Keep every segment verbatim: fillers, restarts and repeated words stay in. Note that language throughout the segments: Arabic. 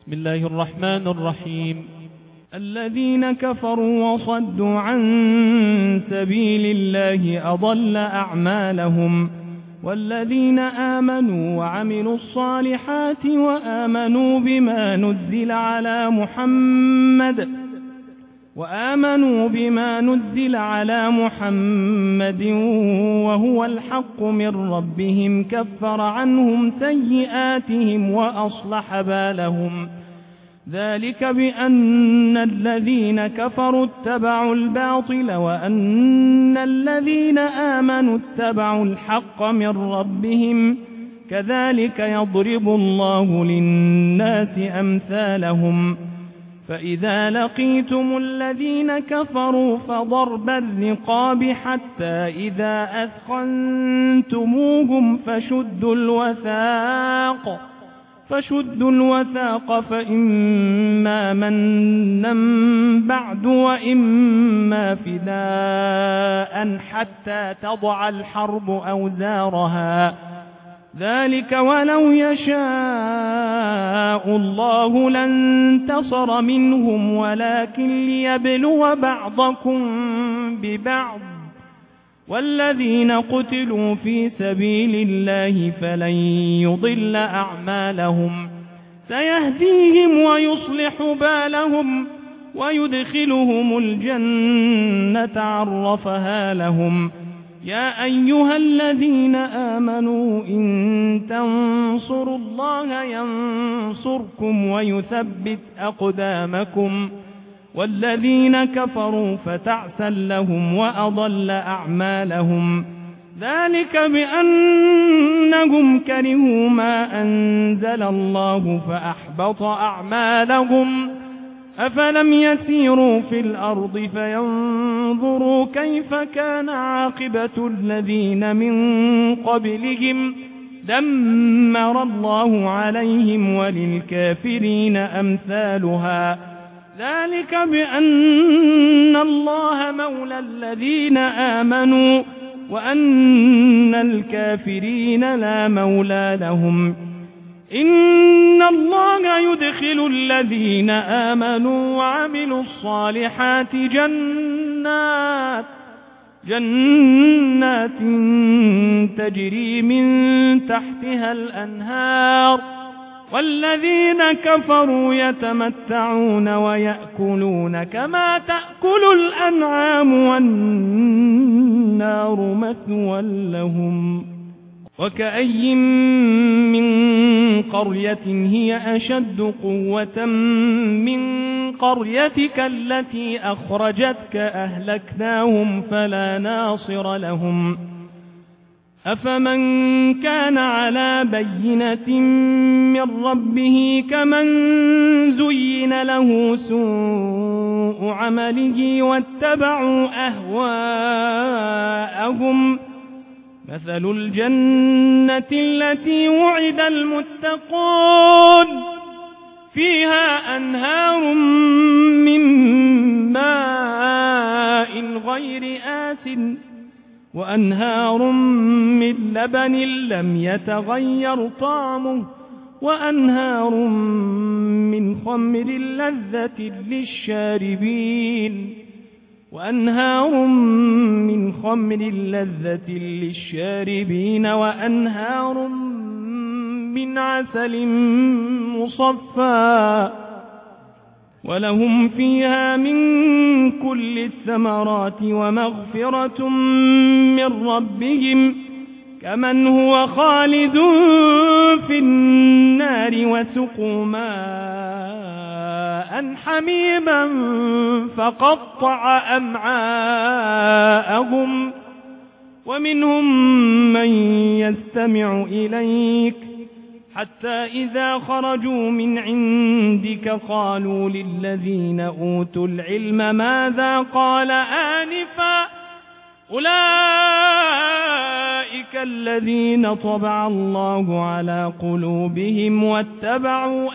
بسم الله الرحمن الرحيم. الذين كفروا وصدوا عن سبيل الله أضل أعمالهم، والذين آمنوا وعملوا الصالحات وآمنوا بما نزل على محمد وآمنوا بما نزل على محمد وهو الحق من ربهم كفر عنهم سيئاتهم وأصلح بالهم. ذلك بأن الذين كفروا اتبعوا الباطل وأن الذين آمنوا اتبعوا الحق من ربهم، كذلك يضرب الله للناس أمثالهم. فإذا لقيتم الذين كفروا فضرب الرقاب حتى إذا أثخنتموهم فشدوا الوثاق فشدوا الوثاق فإما منا بعد وإما فداء حتى تضع الحرب أوزارها. ذلك ولو يشاء الله لانتصر منهم ولكن ليبلو بعضكم ببعض، والذين قتلوا في سبيل الله فلن يضل أعمالهم، سيهديهم ويصلح بالهم ويدخلهم الجنة عرفها لهم. يا أيها الذين آمنوا إن تنصروا الله ينصركم ويثبت أقدامكم، والذين كفروا فتعسا لهم وأضل أعمالهم. ذلك بأنهم كرهوا ما أنزل الله فأحبط أعمالهم. أفلم يسيروا في الأرض فينظروا كيف كان عاقبة الذين من قبلهم، دمر الله عليهم وللكافرين أمثالها. ذلك بأن الله مولى الذين آمنوا وأن الكافرين لا مولى لهم. إن الله يدخل الذين آمنوا وعملوا الصالحات جنات جنات تجري من تحتها الأنهار، والذين كفروا يتمتعون ويأكلون كما تأكل الأنعام والنار مثوى لهم. وكأي من قرية هي أشد قوة من قريتك التي أخرجتك أهلكناهم فلا ناصر لهم. أفمن كان على بينة من ربه كمن زين له سوء عمله واتبعوا أهواءهم. مثل الجنة التي وعد المتقون فيها أنهار من ماء غير آسٍ وأنهار من لبن لم يتغير طعمه وأنهار من خمر لذة للشاربين وأنهار من خمر لذة للشاربين وأنهار من عسل مصفى ولهم فيها من كل الثمرات ومغفرة من ربهم كمن هو خالد في النار وسقوا ماء حميما فقطع أمعاءهم. ومنهم من يستمع إليك حتى إذا خرجوا من عندك قالوا للذين أوتوا العلم ماذا قال آنفا أولئك الذين طبع الله على قلوبهم واتبعوا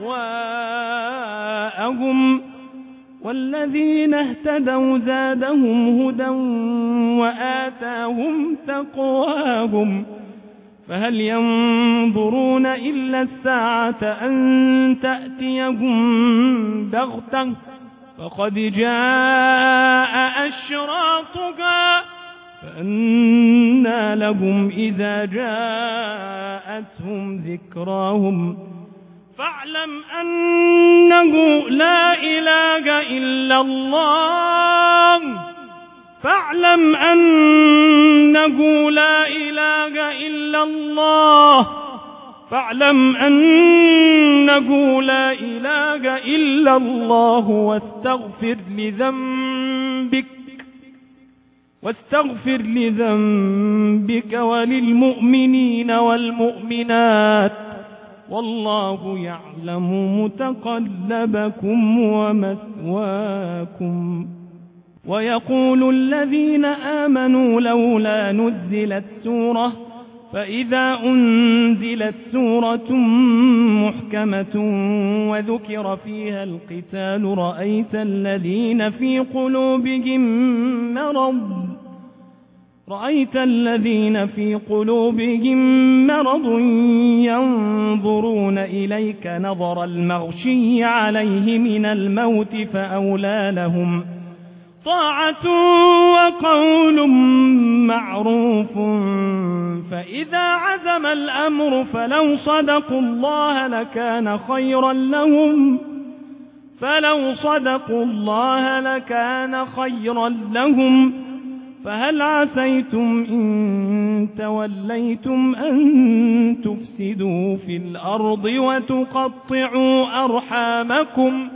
أهواءهم والذين اهتدوا زادهم هدى وآتاهم تقواهم فهل ينظرون إلا الساعة أن تأتيهم بغتة فقد جاء أشراطها فأنى لهم إذا جاءتهم ذكراهم فاعلم أنه لا إله إلا الله فاعلم أنه لا إله إلا الله فاعلم أنه لا إله إلا الله واستغفر لذنبك واستغفر لذنبك وللمؤمنين والمؤمنات والله يعلم متقلبكم ومثواكم. ويقول الذين آمنوا لولا نزلت سورة فإذا أنزلت سورة محكمة وذكر فيها القتال رأيت الذين في قلوبهم مرض رأيت الذين في قلوبهم مرض ينظرون إليك نظر المغشي عليه من الموت فأولى لهم طاعة وقول معروف فإذا عزم الأمر فلو صدقوا الله لكان خيرا لهم فلو صدقوا الله لكان خيرا لهم فهل عسيتم إن توليتم أن تفسدوا في الأرض وتقطعوا أرحامكم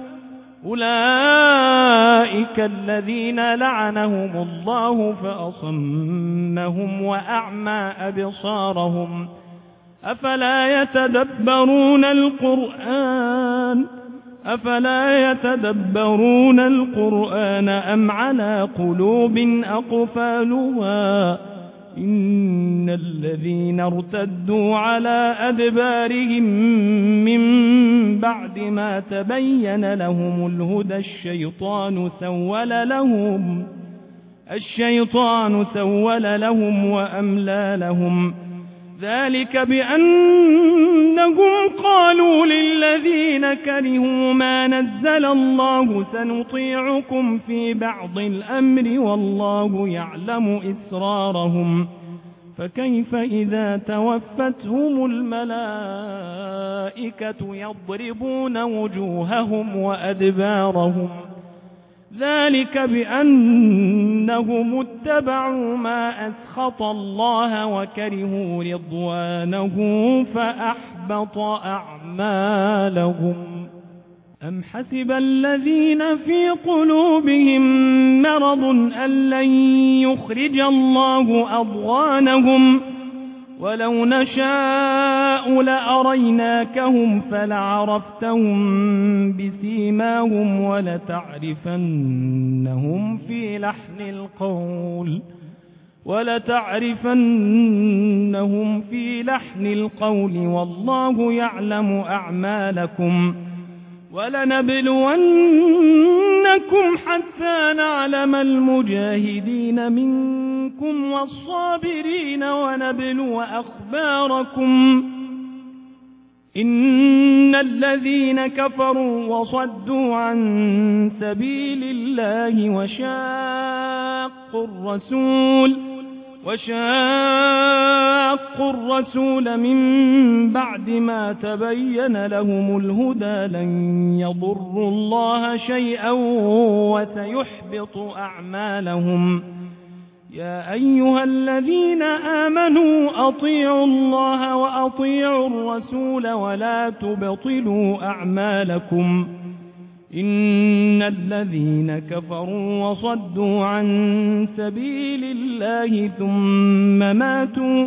أولئك الذين لعنهم الله فأصمهم وأعمى أبصارهم أفلا يتدبرون القرآن أفلا يتدبرون القرآن أم على قلوب أقفالها إن الذين ارتدوا على أدبارهم من بعد ما تبين لهم الهدى الشيطان سول لهم الشيطان سول لهم وأملى لهم ذلك بأنهم قالوا للذين كرهوا ما نزل الله سنطيعكم في بعض الأمر والله يعلم إسرارهم فكيف إذا توفتهم الملائكة يضربون وجوههم وأدبارهم ذلك بأنهم اتبعوا ما أسخط الله وكرهوا رضوانه فأحبط أعمالهم أم حسب الذين في قلوبهم مرض أن لن يخرج الله أضغانهم ولو نشاء لأريناكهم فلعرفتهم بسيماهم ولتعرفنهم في لحن القول ولتعرفنهم في لحن القول والله يعلم أعمالكم ولنبلونكم حتى نعلم المجاهدين منكم والصابرين ونبلو أخباركم إن الذين كفروا وصدوا عن سبيل الله وشاقوا الرسول وشاقوا الرسول من بعد ما تبين لهم الهدى لن يضروا الله شيئا وسيحبط أعمالهم يا أيها الذين آمنوا أطيعوا الله وأطيعوا الرسول ولا تبطلوا أعمالكم إن الذين كفروا وصدوا عن سبيل الله ثم ماتوا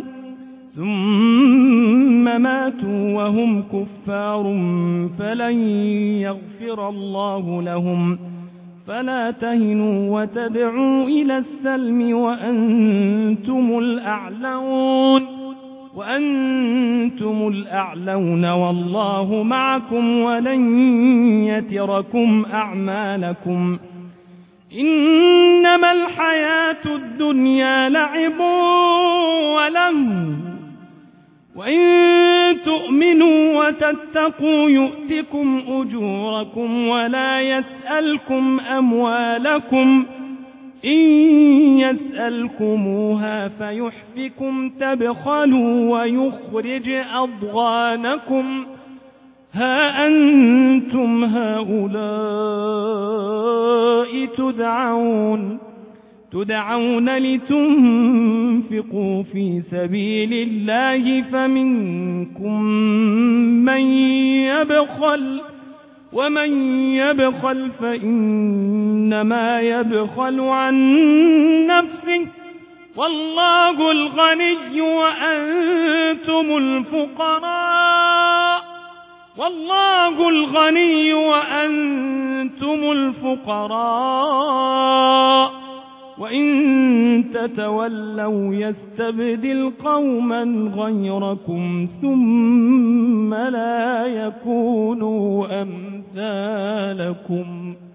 ثم ماتوا وهم كفار فلن يغفر الله لهم فلا تهنوا وتدعوا إلى السلم وأنتم الأعلون وأنتم الأعلون والله معكم ولن يتركم أعمالكم إنما الحياة الدنيا لعب وله وإن تؤمنوا وتتقوا يؤتكم أجوركم ولا يسألكم أموالكم إن يسألكموها فيحفكم تبخلوا ويخرج أضغانكم ها أنتم هؤلاء تدعون تدعون لتنفقوا في سبيل الله فمنكم من يبخل ومن يبخل فإنما يبخل عن نفسه والله الغني وأنتم الفقراء والله الغني وأنتم الفقراء وإن تتولوا يستبدل قوما غيركم ثم لا يكونوا أمثالكم